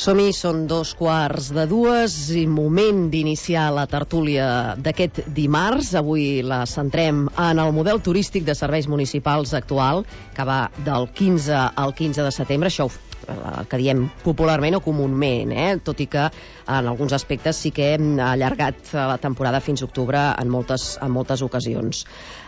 Som-hi, són 2:15 i moment d'iniciar la tertúlia d'aquest dimarts. Avui la centrem en el model turístic de serveis municipals actual, que va del 15 al 15 de setembre. Això que diem popularment o comúment, tot i que en alguns aspectes sí que hem allargat la temporada fins a octubre en moltes ocasions.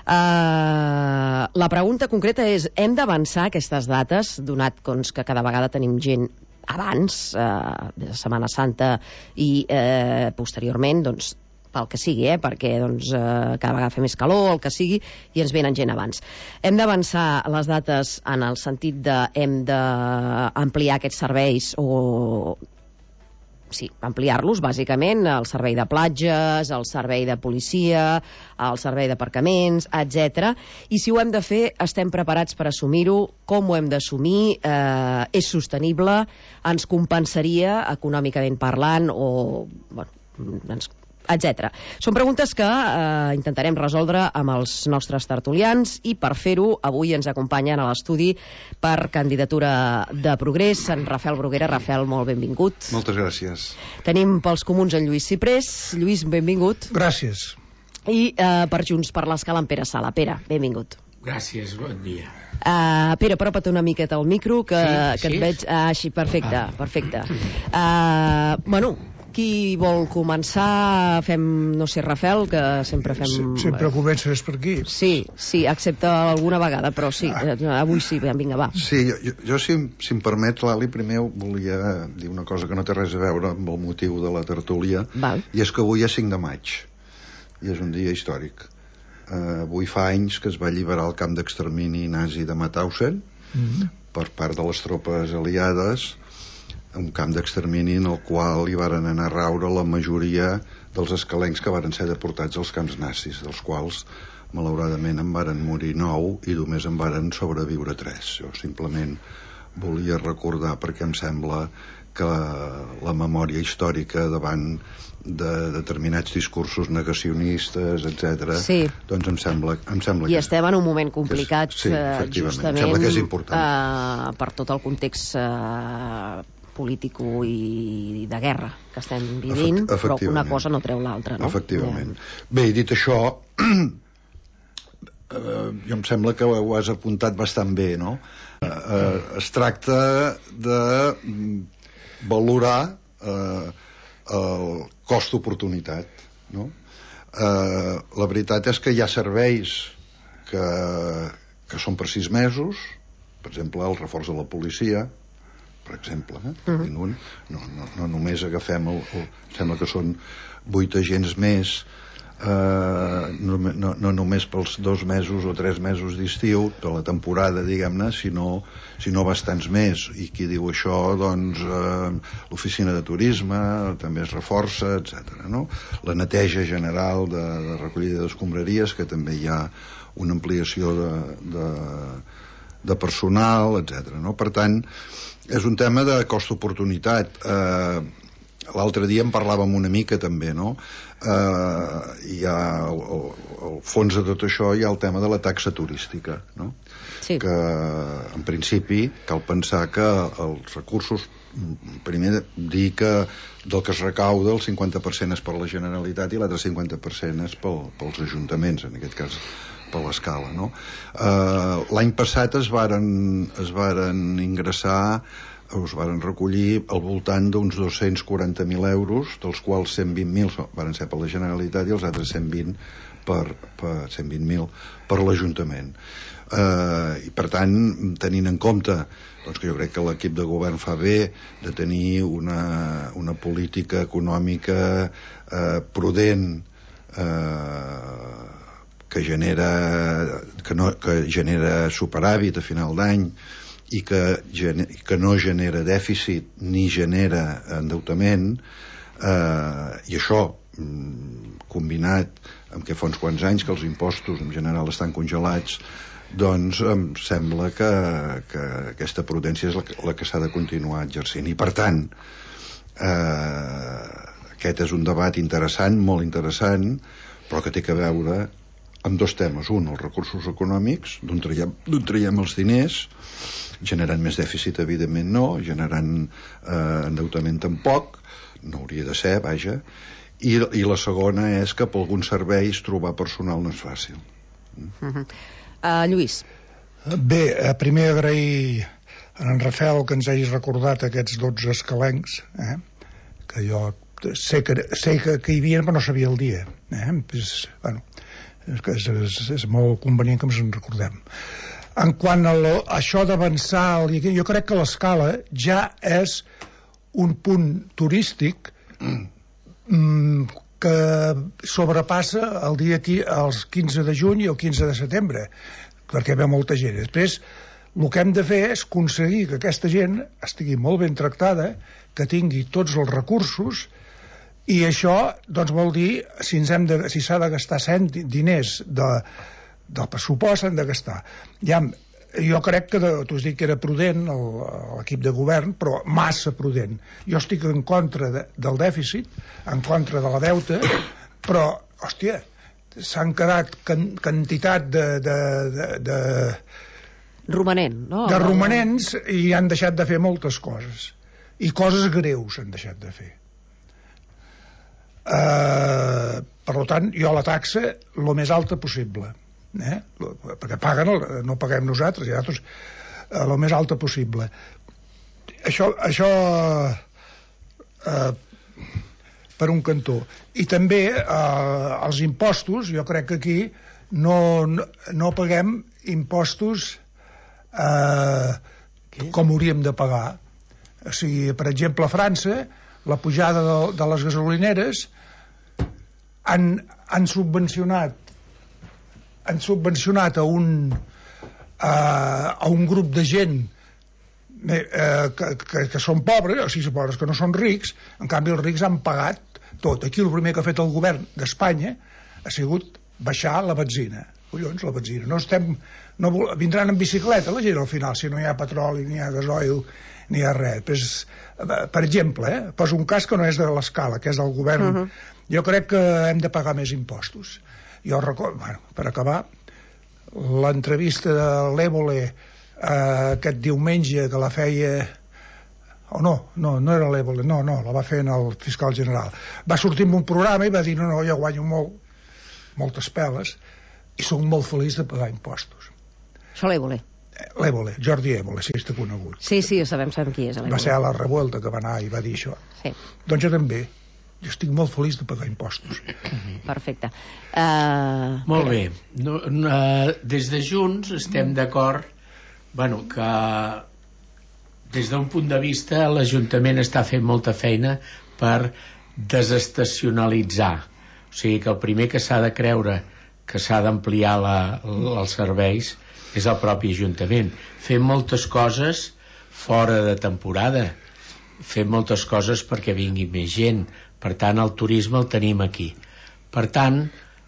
La pregunta concreta és: hem d'avançar aquestes dates, donat que cada vegada tenim gent abans de Setmana Santa i posteriorment, pel que sigui, perquè cada vegada fa més calor, el que sigui, i ens venen gent abans. Hem d'avançar les dates en el sentit de hem d'ampliar aquests serveis ampliar-los, bàsicament, el servei de platges, el servei de policia, el servei d'aparcaments, etc. I si ho hem de fer, estem preparats per assumir-ho? Com ho hem d'assumir? És sostenible? Ens compensaria econòmicament parlant? Etc. Són preguntes que intentarem resoldre amb els nostres tertulians, i per fer-ho avui ens acompanyen a l'estudi per Candidatura de Progrés en Rafael Bruguera. Rafael, molt benvingut. Moltes gràcies. Tenim pels Comuns en Lluís Ciprés. Lluís, benvingut. Gràcies. I per Junts per l'Escala en Pere Sala. Pere, benvingut. Gràcies, bon dia. Pere, apropa't una miqueta al micro, que sí? et veig... Així, perfecte. Qui vol començar? Fem, no sé, Rafael, que sempre fem... Sempre comences per aquí. Sí, excepte alguna vegada, però sí, avui sí, vinga, va. Sí, jo si em permet, Lali, primer volia dir una cosa que no té res a veure amb el motiu de la tertúlia. Val. I és que avui és 5 de maig, i és un dia històric. Avui fa anys que es va alliberar el camp d'extermini nazi de Mauthausen per part de les tropes aliades, un camp d'extermini en el qual hi varen anar a raure la majoria dels escalencs que varen ser deportats als camps nazis, dels quals malauradament en varen morir 9 i només en varen sobreviure 3. Jo simplement volia recordar, perquè em sembla que la memòria històrica davant de determinats discursos negacionistes, etc., doncs em sembla que... I estem en un moment complicat, justament, em sembla que és important. Per tot el context polític i de guerra que estem vivint, però una cosa no treu l'altra, no? Efectivament. Bé, dit això, jo em sembla que ho has apuntat bastant bé, no? Es tracta de valorar el cost-oportunitat, no? La veritat és que hi ha serveis que són per 6 mesos, per exemple, el reforç de la policia, per exemple, no només agafem sembla que són 8 agents més, no només pels 2 mesos o 3 mesos d'estiu de la temporada, diguem-ne, sinó bastants més. I qui diu això, doncs l'oficina de turisme també es reforça, etc. La neteja general de recollida d'escombraries, que també hi ha una ampliació de personal, etc. Per tant, és un tema de cost-oportunitat. L'altre dia en parlàvem una mica també, no? Hi ha al fons de tot això hi ha el tema de la taxa turística, no? Sí. Que en principi cal pensar que els recursos, primer dir que del que es recauda el 50% és per la Generalitat i l'altre 50% és pels ajuntaments, en aquest cas per l'escala, no? L'any passat es varen ingressar, es varen recollir al voltant d'uns 240.000 euros, dels quals 120.000 varen ser per la Generalitat i els altres 120.000 per l'Ajuntament. I per tant, tenint en compte que jo crec que l'equip de govern fa bé de tenir una política econòmica prudent, que genera superàvit a final d'any i que no genera dèficit ni genera endeutament, i això combinat amb que fa uns quants anys que els impostos en general estan congelats, doncs em sembla que aquesta prudència és la que s'ha de continuar exercint. I per tant, aquest és un debat interessant, molt interessant, però que té a veure amb dos temes. Un, els recursos econòmics, d'on traiem els diners, generant més dèficit, evidentment no, generant endeutament tampoc, no hauria de ser, vaja, i la segona és que per alguns serveis trobar personal no és fàcil. Lluís. Bé, primer agrair a en Rafael que ens hagis recordat aquests 12 escalencs, que jo sé que hi havia però no sabia el dia, bueno, és molt convenient que ens en recordem. En quant a això d'avançar, jo crec que l'escala ja és un punt turístic que sobrepassa el els 15 de juny i el 15 de setembre, perquè ve molta gent. Després, el que hem de fer és aconseguir que aquesta gent estigui molt ben tractada, que tingui tots els recursos, i això doncs, vol dir, si s'ha de gastar diners del pressupost, s'han de gastar. Jo crec que tu has dit que era prudent l'equip de govern, però massa prudent. Jo estic en contra del dèficit, en contra de la deuta, però, hòstia, s'han quedat quantitat de romanent, no? De romanents, i han deixat de fer moltes coses. I coses greus han deixat de fer. Per tant, jo la taxa el més alta possible, perquè paguen, no paguem nosaltres, i nosaltres el més alta possible. Això per un cantó. I també els impostos, jo crec que aquí no paguem impostos com hauríem de pagar. O sigui, per exemple, a França, la pujada de les gasolineres han subvencionat a un grup de gent que són pobres, o sigui, pobres que no són rics. En canvi els rics han pagat tot. Aquí el primer que ha fet el govern d'Espanya ha sigut baixar la benzina. Collons, la benzina. Vindran en bicicleta la gent al final, si no hi ha petroli, ni hi ha gasoil, ni hi ha res. Per exemple, poso un cas que no és de l'escala, que és del govern. Jo crec que hem de pagar més impostos. Jo recordo, per acabar, l'entrevista de l'Évole aquest diumenge, que la feia... no era l'Évole, no, la va fer el fiscal general. Va sortir en un programa i va dir, no, jo guanyo moltes peles i soc molt feliç de pagar impostos. Això l'Évole? L'Évole, Jordi Évole, si està conegut. Sí, ho sabem qui és l'Évole. Va ser a la revolta que va anar i va dir això. Sí. Doncs jo també. Jo estic molt feliç de pagar impostos. Perfecte. Molt bé. Des de Junts estem d'acord que des d'un punt de vista l'Ajuntament està fent molta feina per desestacionalitzar. O sigui que el primer que s'ha de creure que s'ha d'ampliar els serveis és el propi Ajuntament. Fem moltes coses fora de temporada, fem moltes coses perquè vingui més gent. Per tant, el turisme el tenim aquí. Per tant,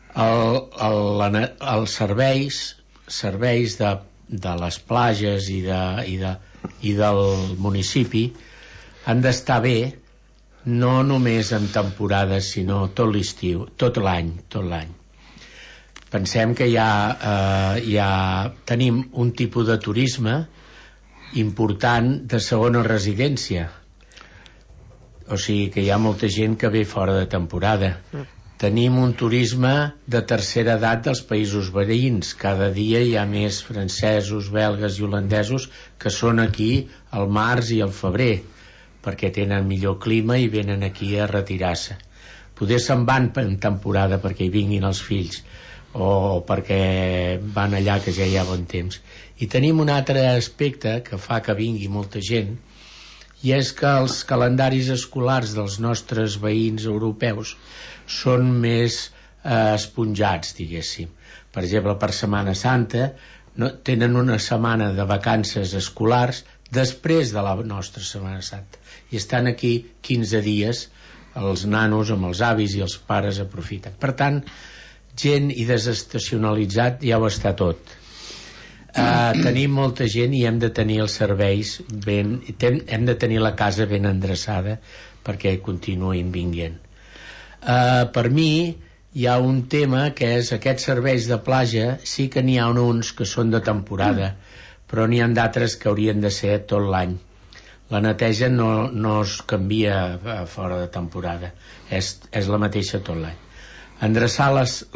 els serveis de les plages i del municipi han d'estar bé, no només en temporada, sinó tot l'estiu, tot l'any. Pensem que ja tenim un tipus de turisme important de segona residència. O sigui que hi ha molta gent que ve fora de temporada. Tenim un turisme de tercera edat dels països veïns. Cada dia hi ha més francesos, belgues i holandesos que són aquí al març i al febrer, perquè tenen millor clima i venen aquí a retirar-se. Poder se'n van en temporada perquè hi vinguin els fills, o perquè van allà que ja hi ha bon temps. I tenim un altre aspecte que fa que vingui molta gent, i és que els calendaris escolars dels nostres veïns europeus són més esponjats, diguéssim. Per exemple, per Setmana Santa tenen una setmana de vacances escolars després de la nostra Setmana Santa, i estan aquí 15 dies els nanos amb els avis i els pares aprofiten. Per tant, gent i desestacionalitzat ja ho està tot. Tenim molta gent i hem de tenir els serveis hem de tenir la casa ben endreçada perquè continuïn vinguent. Per mi hi ha un tema que és aquests serveis de platja. Sí que n'hi ha uns que són de temporada, però n'hi ha d'altres que haurien de ser tot l'any. La neteja no es canvia fora de temporada, és la mateixa tot l'any. Endreçar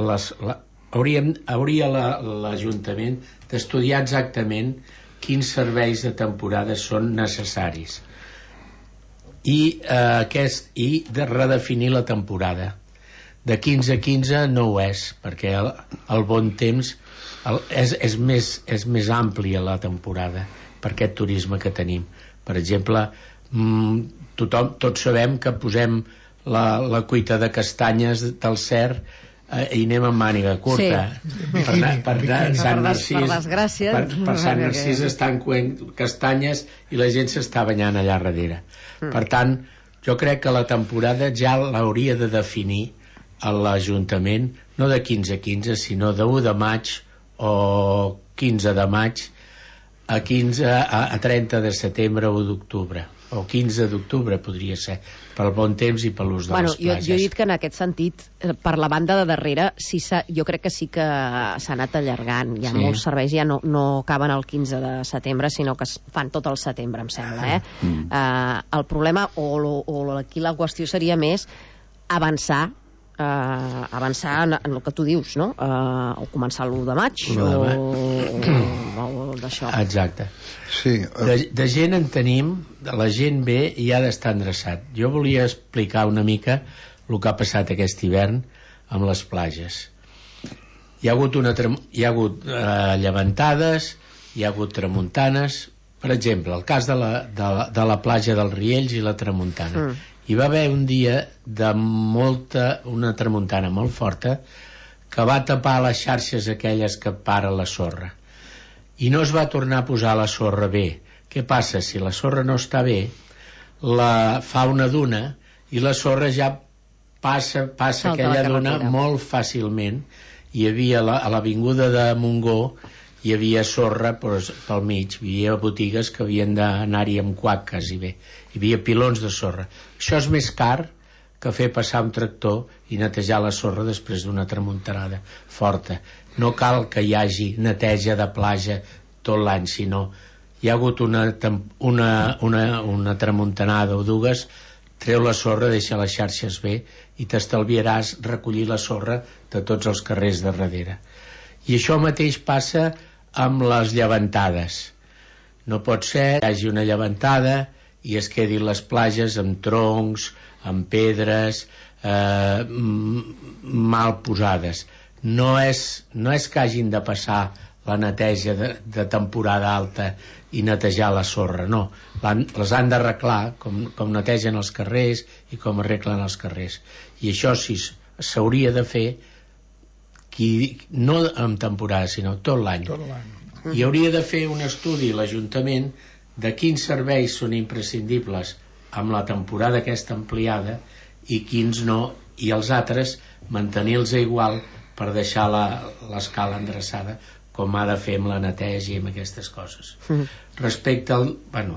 hauria l'Ajuntament d'estudiar exactament quins serveis de temporada són necessaris i de redefinir la temporada. De 15 a 15 no ho és, perquè el bon temps és més àmplia la temporada per aquest turisme que tenim. Per exemple, tots sabem que posem la cuita de castanyes del Cer i anem amb màniga curta. Per Sant Narcís estan coent castanyes i la gent s'està banyant allà darrere. Per tant, jo crec que la temporada ja l'hauria de definir a l'Ajuntament, no de 15 a 15, sinó de 1 de maig o 15 de maig a 30 de setembre o d'octubre, o 15 d'octubre podria ser, pel bon temps i per l'ús de les platges. Jo he dit que en aquest sentit, per la banda de darrere, jo crec que sí que s'ha anat allargant. Hi ha molts serveis, ja no acaben el 15 de setembre, sinó que es fan tot el setembre, em sembla. El problema, o aquí la qüestió seria més avançar en el que tu dius, no? O començar l'1 de maig o d'això. Exacte. Sí. De gent en tenim, la gent ve i ha d'estar endreçat. Jo volia explicar una mica el que ha passat aquest hivern amb les platges. Hi ha hagut llevantades, hi ha hagut tramuntanes. Per exemple, el cas de la platja dels Riells i la tramuntana. Hi va haver un dia una tramuntana molt forta que va tapar les xarxes aquelles que para la sorra i no es va tornar a posar la sorra bé. Què passa? Si la sorra no està bé, fa una duna i la sorra ja passa aquella duna molt fàcilment. Hi havia a l'avinguda de Montgó hi havia sorra pel mig, hi havia botigues que havien d'anar-hi amb quac quasi bé, hi havia pilons de sorra. Això és més car que fer passar un tractor i netejar la sorra després d'una tramuntanada forta. No cal que hi hagi neteja de platja tot l'any, sinó hi ha hagut una tramuntanada o dues, treu la sorra, deixa les xarxes bé i t'estalviaràs recollir la sorra de tots els carrers de darrere. I això mateix passa amb les llevantades. No pot ser que hi hagi una llevantada i es quedin les platges amb troncs, amb pedres mal posades. No és que hagin de passar la neteja de temporada alta i netejar la sorra, no. Les han d'arreglar com netegen els carrers i com arreglen els carrers. I això sí s'hauria de fer no en temporada, sinó tot l'any. I hauria de fer un estudi l'Ajuntament de quins serveis són imprescindibles amb la temporada aquesta ampliada i quins no, i els altres mantenir-los igual per deixar l'escala endreçada com ha de fer amb la neteja i amb aquestes coses. Respecte al...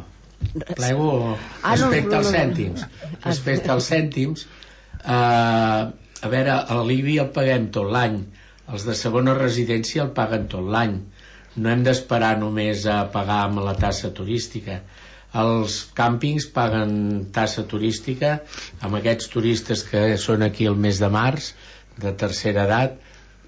Respecte als cèntims. Respecte als cèntims, a veure, l'IBI el paguem tot l'any. Els de segona residència el paguen tot l'any. No hem d'esperar només a pagar amb la tassa turística. Els càmpings paguen tassa turística amb aquests turistes que són aquí el mes de març, de tercera edat,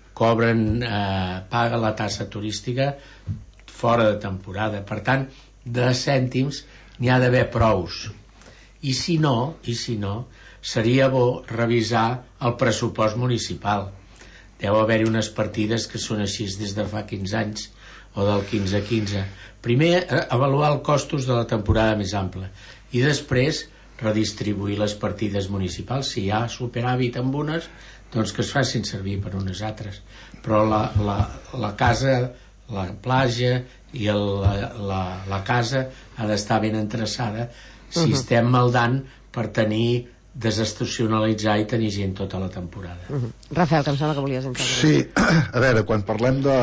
paga la tassa turística fora de temporada. Per tant, de cèntims n'hi ha d'haver prous. I si no, seria bo revisar el pressupost municipal. Deu haver-hi unes partides que són així des de fa 15 anys, o del 15 a 15. Primer, avaluar els costos de la temporada més ampla i després redistribuir les partides municipals. Si hi ha superàvit amb unes, doncs que es facin servir per unes altres. Però la casa, la platja i la casa ha d'estar ben endreçada si estem maldant per tenir desestacionalitzar i tenir gent tota la temporada. Rafael, que em sembla que volies intervenir. Sí, a veure, quan parlem de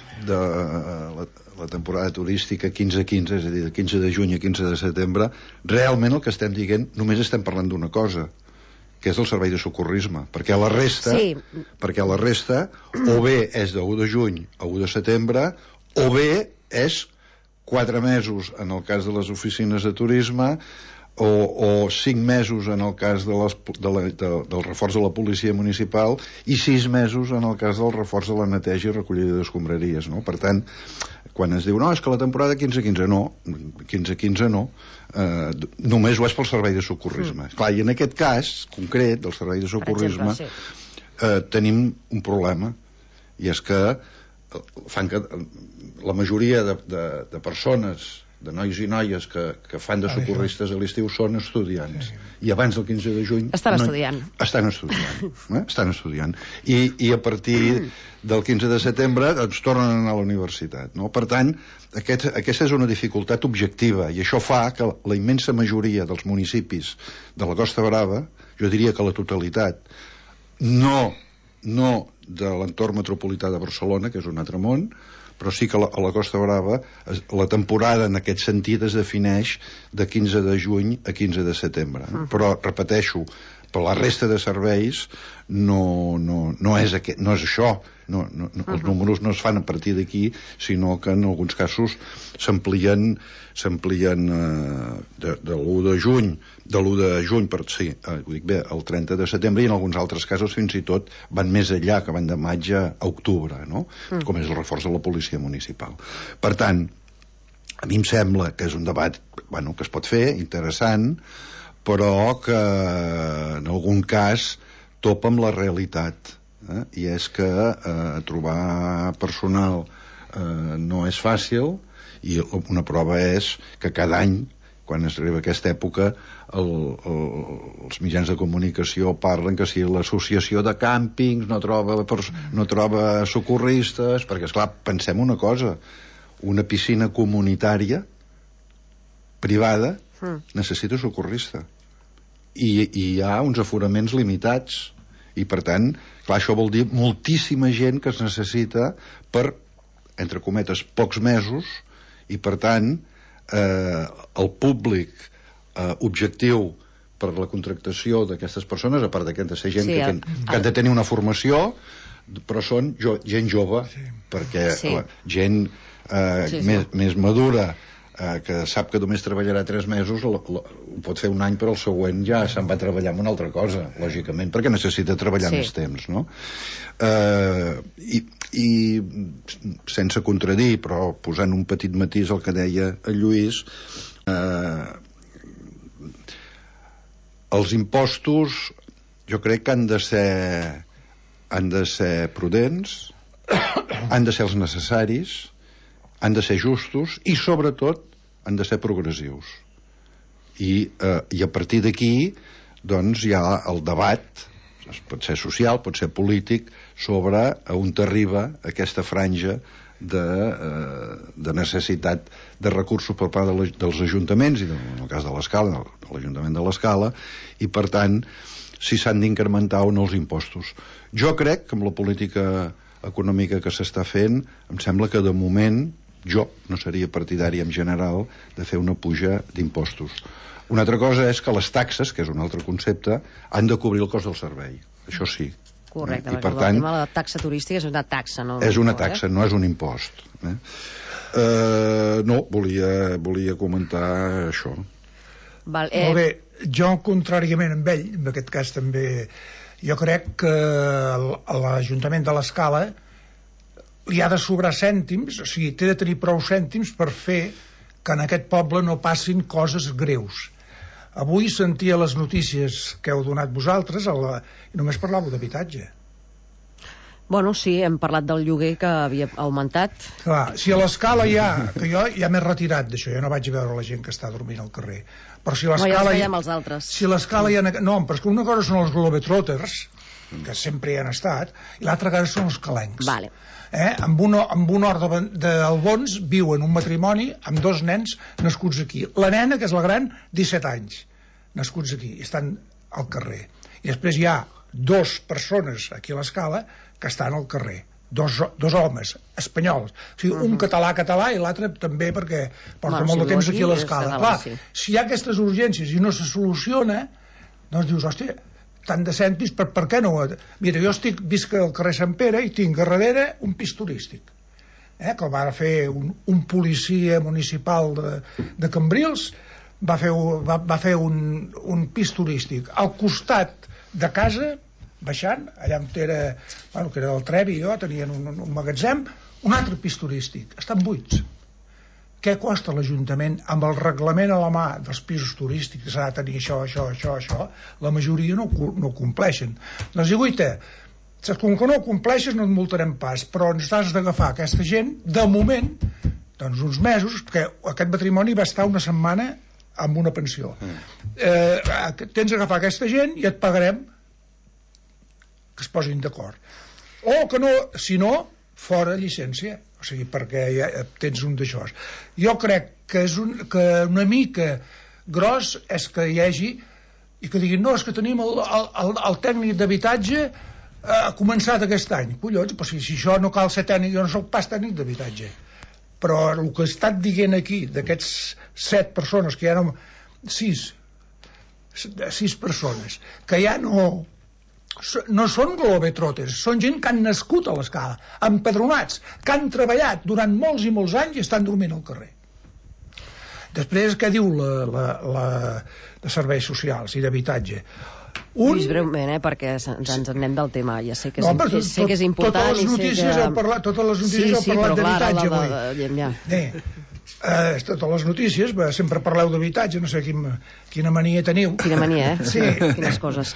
la temporada turística 15 a 15, és a dir, de 15 de juny a 15 de setembre, realment el que estem dient, només estem parlant d'una cosa, que és el servei de socorrisme, perquè la resta o bé és de 1 de juny a 1 de setembre o bé és 4 mesos en el cas de les oficines de turisme o 5 mesos en el cas del reforç de la policia municipal i 6 mesos en el cas del reforç de la neteja i recollida d'escombraries, no? Per tant, quan es diu no, és que la temporada 15-15 no, 15-15 no, només ho és pel servei de socorrisme. Clar, i en aquest cas concret del servei de socorrisme tenim un problema, i és que fan que la majoria de persones, de nois i noies que fan de socorristes a l'estiu són estudiants, i abans del 15 de juny estan estudiant i a partir del 15 de setembre doncs tornen a anar a la universitat, no? Per tant, aquesta és una dificultat objectiva, i això fa que la immensa majoria dels municipis de la Costa Brava, jo diria que la totalitat, no de l'entorn metropolità de Barcelona, que és un altre món, però sí que a la Costa Brava la temporada en aquest sentit es defineix de 15 de juny a 15 de setembre. Però, repeteixo, per la resta de serveis no és això. Els números no es fan a partir d'aquí, sinó que en alguns casos s'amplien de l'1 de juny ho dic bé, el 30 de setembre, i en alguns altres casos fins i tot van més enllà, que van de maig a octubre, no? Com és el reforç de la policia municipal. Per tant, a mi em sembla que és un debat que es pot fer, interessant, però que en algun cas topa amb la realitat, i és que trobar personal no és fàcil, i una prova és que cada any, quan es arriba aquesta època, els mitjans de comunicació parlen que si l'associació de càmpings no troba socorristes, perquè, esclar, pensem una cosa, una piscina comunitària privada necessita socorrista, i hi ha uns aforaments limitats, i per tant, clar, això vol dir moltíssima gent que es necessita per, entre cometes, pocs mesos, i per tant el públic objectiu per la contractació d'aquestes persones, a part de ser gent que han de tenir una formació, però són gent jove, perquè gent més madura, que sap que només treballarà 3 mesos, ho pot fer un any, però el següent ja se'n va treballar en una altra cosa, lògicament, perquè necessita treballar més temps, no? I sense contradir, però posant un petit matís al que deia el Lluís, els impostos jo crec que han de ser prudents, han de ser els necessaris, han de ser justos i sobretot han de ser progressius, i a partir d'aquí doncs hi ha el debat, pot ser social, pot ser polític, sobre on arriba aquesta franja de necessitat de recursos per part dels ajuntaments, i en el cas de l'Escala, de l'Ajuntament de l'Escala, i per tant si s'han d'incrementar o no els impostos. Jo crec que amb la política econòmica que s'està fent, em sembla que de moment jo no seria partidari en general de fer una puja d'impostos. Una altra cosa és que les taxes, que és un altre concepte, han de cobrir el cost del servei, això sí. Correcte, perquè el tema de la taxa turística és una taxa, no? És una taxa, no és un impost. No, volia comentar això. Molt bé, jo contràriament amb ell, en aquest cas també, jo crec que l'Ajuntament de l'Escala li ha de sobrar cèntims, o sigui, té de tenir prou cèntims per fer que en aquest poble no passin coses greus. Avui sentia les notícies que heu donat vosaltres i només parlàveu d'habitatge. Bueno, sí, hem parlat del lloguer que havia augmentat. Clar, si a l'Escala que jo ja m'he retirat d'això, ja no vaig a veure la gent que està dormint al carrer, però si l'Escala... No, ja els veiem els altres. Si l'Escala ja... No, però és que una cosa són els globetrotters, que sempre hi han estat, i l'altra cosa són els calencs. Vale. Amb un hort d'Albons viuen un matrimoni amb 2 nens nascuts aquí. La nena, que és la gran, 17 anys, nascuts aquí, i estan al carrer. I després hi ha 2 persones aquí a l'Escala que estan al carrer, dos homes espanyols, o sigui, un català i l'altre també perquè porta molt de temps aquí a l'Escala. Clar, si hi ha aquestes urgències i no se soluciona, doncs dius, hòstia, tant de cèntims, per què no? Mira, jo visc al carrer Sant Pere i tinc a darrere un pis turístic, que el va fer un policia municipal de Cambrils, va fer un pis turístic al costat de casa, baixant, allà on era, bueno, que era el Trevi, tenien un magatzem, un altre pis turístic, estan buits. Què costa l'Ajuntament amb el reglament a la mà dels pisos turístics, que s'ha de tenir això, la majoria no ho compleixen. Doncs i guaita, com que no ho compleixes no et multarem pas, però ens has d'agafar aquesta gent, de moment, doncs uns mesos, perquè aquest matrimoni va estar una setmana amb una pensió. Tens d'agafar aquesta gent i et pagarem, que es posin d'acord. O que no, si no, fora llicència. O sigui, perquè ja tens un d'això. Jo crec que una mica gros és que hi hagi i que diguin, no, és que tenim el tècnic d'habitatge ha començat aquest any. Collons, però si això no cal ser tècnic, jo no soc pas tècnic d'habitatge. Però el que he estat dient aquí, d'aquests 7 persones, que ja no... 6 persones, que ja no són globetrotters, són gent que han nascut a l'Escala, empadronats, que han treballat durant molts i molts anys i estan dormint al carrer. Després, què diu de serveis socials i d'habitatge? Lluís, breument, perquè ens anem del tema. Ja sé que és important. Totes les notícies heu parlat d'habitatge avui. Totes les notícies, sempre parleu d'habitatge, no sé quina mania teniu. Quina mania, Sí. Quines coses.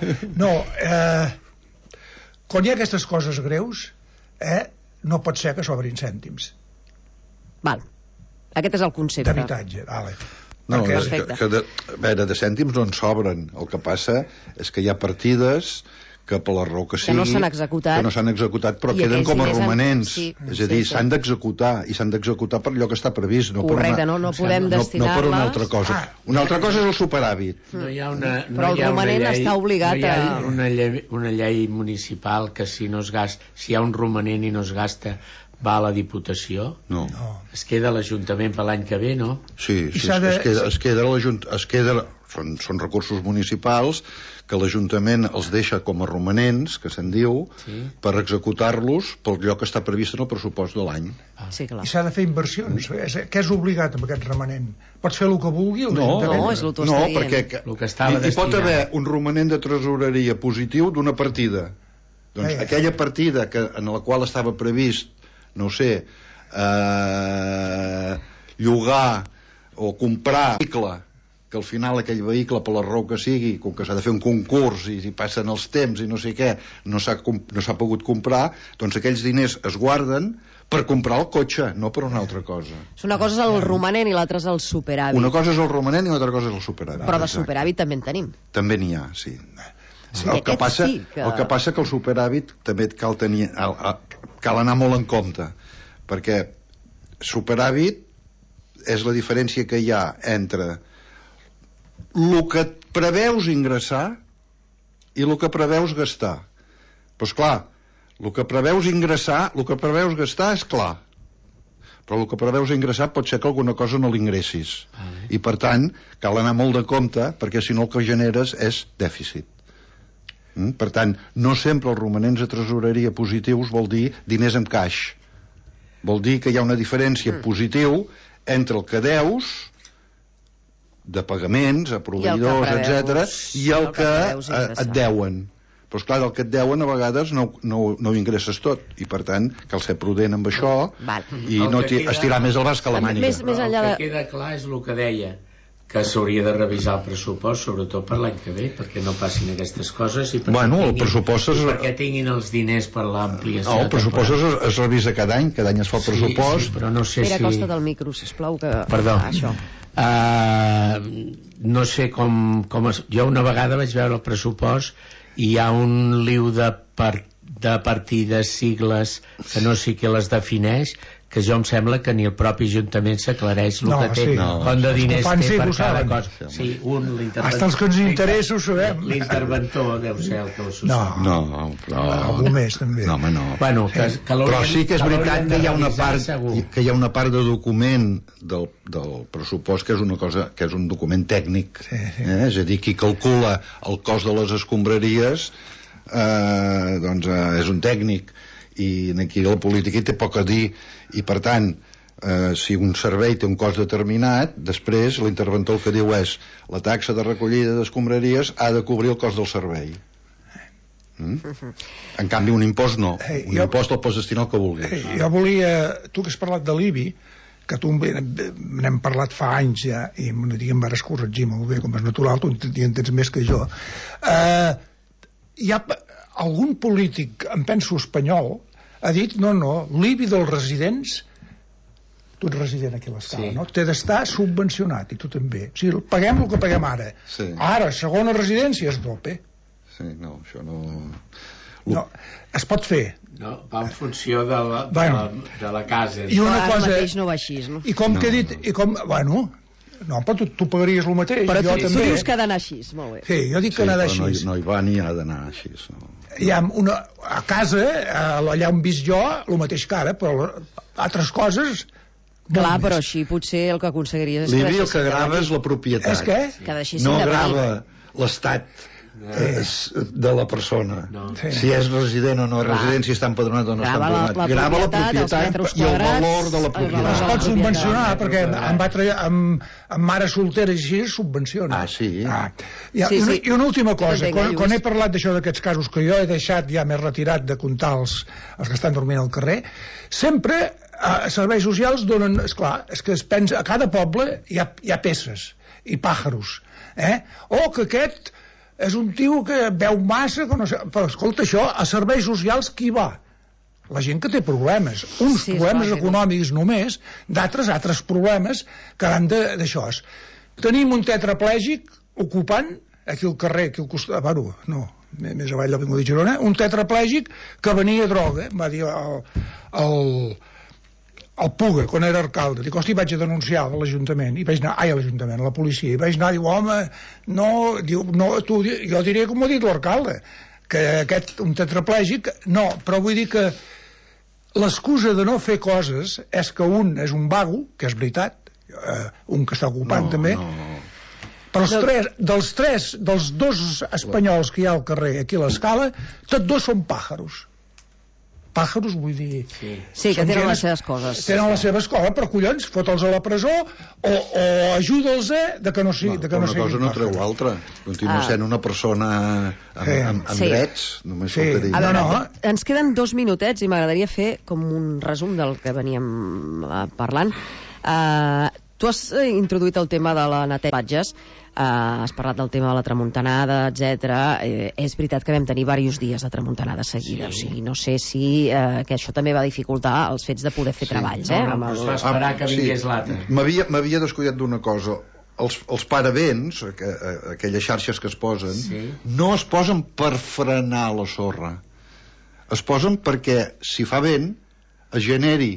Quan hi ha aquestes coses greus, no pot ser que sobrin cèntims. Val. Aquest és el concepte. D'habitatge, vale. No, de cèntims no en sobren. El que passa és que hi ha partides que per la raó que sigui, que no s'han executat però queden com a romanents. És a dir, s'han d'executar, i s'han d'executar per allò que està previst, no podem destinar-les, no per una altra cosa. Una altra cosa és el superàvit. Però el romanent està obligat a... No hi ha una llei municipal que si hi ha un romanent i no es gasta va a la Diputació? No. Es queda l'Ajuntament per l'any que ve, no? Sí, es queda l'Ajuntament. Són recursos municipals que l'Ajuntament els deixa com a romanents, que se'n diu, per executar-los pel lloc que està previst en el pressupost de l'any. Sí, clar. I s'ha de fer inversions. Què és obligat amb aquest romanent? Pots fer el que vulgui? No, és el que tu estàs dient. Hi pot haver un romanent de tresoreria positiu d'una partida. Doncs aquella partida en la qual estava previst, no sé, llogar o comprar un vehicle, que al final aquell vehicle, per la raó que sigui, com que s'ha de fer un concurs i passen els temps i no sé què, no s'ha pogut comprar, doncs aquells diners es guarden per comprar el cotxe, no per una altra cosa. Una cosa és el romanent i l'altra és el superàvit. Una cosa és el romanent i l'altra cosa és el superàvit. Però de superàvit també en tenim. També n'hi ha, sí. El que passa que el superàvit també cal anar molt en compte, perquè superàvit és la diferència que hi ha entre el que preveus ingressar i el que preveus gastar. Però esclar, el que preveus ingressar, el que preveus gastar és clar, però el que preveus ingressar pot ser que alguna cosa no l'ingressis, i per tant cal anar molt de compte, perquè si no el que generes és dèficit. Per tant, no sempre els romanents de tresoreria positius vol dir diners en caix, vol dir que hi ha una diferència positiu entre el que deus de pagaments a proveïdors, etc., i el que et deuen. Però esclar, del que et deuen a vegades no ho ingresses tot, i per tant cal ser prudent amb això i no estirar més el braç que la màniga. El que queda clar és el que deia, que s'hauria de revisar el pressupost, sobretot per l'any que ve, perquè no passin aquestes coses i perquè tinguin els diners per l'ampliació. No, el pressupost es revisa cada any es fa el pressupost. Sí, però no sé Espera, costa del micro, sisplau, que... Perdó. Això. No sé com jo una vegada vaig veure el pressupost i hi ha un liu de partides, sigles, que no sé què les defineix, que jo em sembla que ni el propi Ajuntament s'aclareix el que té, quant de diners té per cada cosa. Sí, l'interventor... Hasta els que ens interessa ho sabem. L'interventor deu ser el que ho sap. No, però... Algú més, també. No, home, no. Bueno, però sí que és veritat que hi ha una part de document del pressupost que és una cosa, que és un document tècnic. És a dir, qui calcula el cost de les escombraries doncs és un tècnic, i aquí la política hi té poc a dir, i per tant si un servei té un cost determinat, després l'interventor el que diu és la taxa de recollida d'escombraries ha de cobrir el cost del servei. En canvi un impost no, un impost el pots destinar al que vulguis. Jo volia, tu que has parlat de l'IBI, que tu n'hem parlat fa anys ja, i em vas corregir molt bé, com és natural, tu hi entens més que jo. Hi ha algun polític, em penso espanyol, ha dit, no, l'IBI dels residents, tu ets resident aquí a l'Escala, no? Té d'estar subvencionat, i tu també. O sigui, paguem el que paguem ara. Ara, segona residència és dope. Sí, no, això no... No, es pot fer. No, va en funció de la casa. I una cosa... mateix no va així, no? I com que he dit... Bueno, no, però tu pagaries el mateix. Però tu dius que ha d'anar així, molt bé. Sí, jo dic que ha d'anar així. No hi va ni ha d'anar així, no. Hi ha a casa, allà on visc jo, el mateix que ara, però altres coses... Clar, però així potser el que aconseguiries és... L'IBI el que grava és la propietat. És què? No grava l'estat de la persona. Si és resident o no és resident, si està empadronat o no està empadronat. Grava la propietat i el valor de la propietat. Es pot subvencionar, perquè amb mare soltera i així es subvenciona. Sí. I una última cosa, quan he parlat d'això d'aquests casos que jo he deixat ja més retirat de comptar els que estan dormint al carrer, sempre serveis socials donen, esclar, és que es pensa, a cada poble hi ha peces i pàjaros, o que aquest és un tio que veu massa, que no sé, però escolta, això a serveis socials qui va? La gent que té problemes, uns problemes econòmics només, altres problemes que han d'això. Tenim un tetraplègic ocupant aquí al carrer, aquí al costat, bueno, no, més avall de l'Avinguda de Girona, un tetraplègic que venia a droga, va dir el Puga, quan era alcalde, dic, hosti, vaig a denunciar a l'Ajuntament, a la policia, i vaig anar, diu, home, jo diré com ho ha dit l'alcalde, que un tetraplègic, no, però vull dir que l'excusa de no fer coses és que un és un vago, que és veritat, un que està ocupant també, però dels dos espanyols que hi ha al carrer, aquí a l'Escala, tots dos són pàjaros. Pàjaros, vull dir... Sí, que tenen les seves coses. Tenen la seva escola, però collons, fot'ls a la presó o ajuda'ls que no sigui... Una cosa no treu l'altra. Continua sent una persona amb drets. Només faltaria. A veure, ens queden 2 minutets i m'agradaria fer com un resum del que veníem parlant. Tu has introduït el tema de la neteja de platges, has parlat del tema de la tramuntanada, etc. És veritat que vam tenir diversos dies de tramuntanada seguida, o sigui, no sé si que això també va dificultar els fets de poder fer treballs. Es va esperar que vingués l'altre. M'havia descuidat d'una cosa. Els paravents, aquelles xarxes que es posen, no es posen per frenar la sorra, es posen perquè si fa vent es generi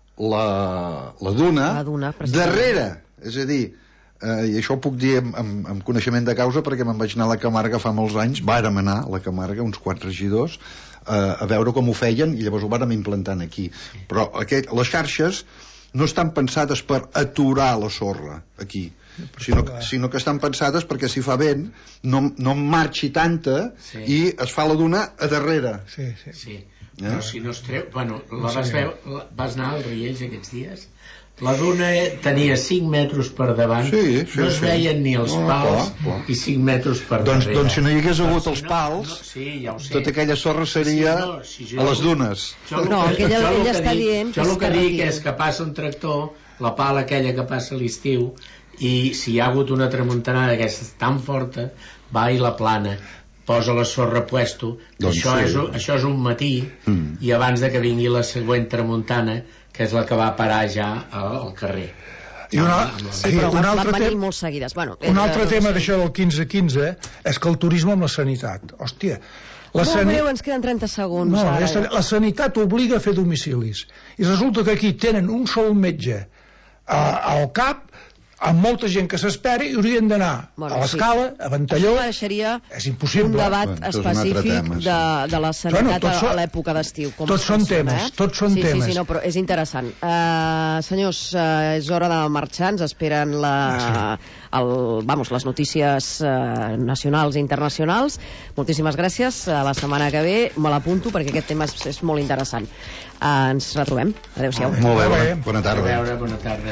la duna darrere, és a dir, i això ho puc dir amb coneixement de causa perquè me'n vaig anar a la Camarga fa molts anys, vàrem anar a la Camarga, uns 4 regidors, a veure com ho feien i llavors ho vàrem implantant aquí, però les xarxes no estan pensades per aturar la sorra aquí, sinó que estan pensades perquè si fa vent no marxi tanta i es fa la duna a darrere. Però si no es treu... Bueno, vas anar als Riells aquests dies? La duna tenia 5 metres per davant, no es veien ni els pals i 5 metres per darrere. Doncs si no hi hagués hagut els pals, tota aquella sorra seria a les dunes. No, ella està dient... Jo el que dic és que passa un tractor, la pala aquella que passa a l'estiu, i si hi ha hagut una tramuntanada aquesta tan forta, va i la plana, posa la sorra a puesto, això és un matí, i abans de que vingui la següent tramuntana, que és la que va parar ja al carrer. Van venir molt seguides. Un altre tema d'això del 15-15 és que el turisme amb la sanitat. Hòstia, Molt breu, ens queden 30 segons. No, la sanitat obliga a fer domicilis. I resulta que aquí tenen un sol metge al CAP, amb molta gent que s'espera, i haurien d'anar a l'Escala, a Ventalló. Això deixaria és impossible. Un debat específic de la sanitat a l'època d'estiu. Tots són temes, tots són temes. Sí, no, però és interessant. Senyors, és hora de marxar, ens esperen les notícies nacionals i internacionals. Moltíssimes gràcies. La setmana que ve me l'apunto perquè aquest tema és molt interessant. Ens retrobem. Adéu-siau. Molt bé, bona tarda. Bona tarda.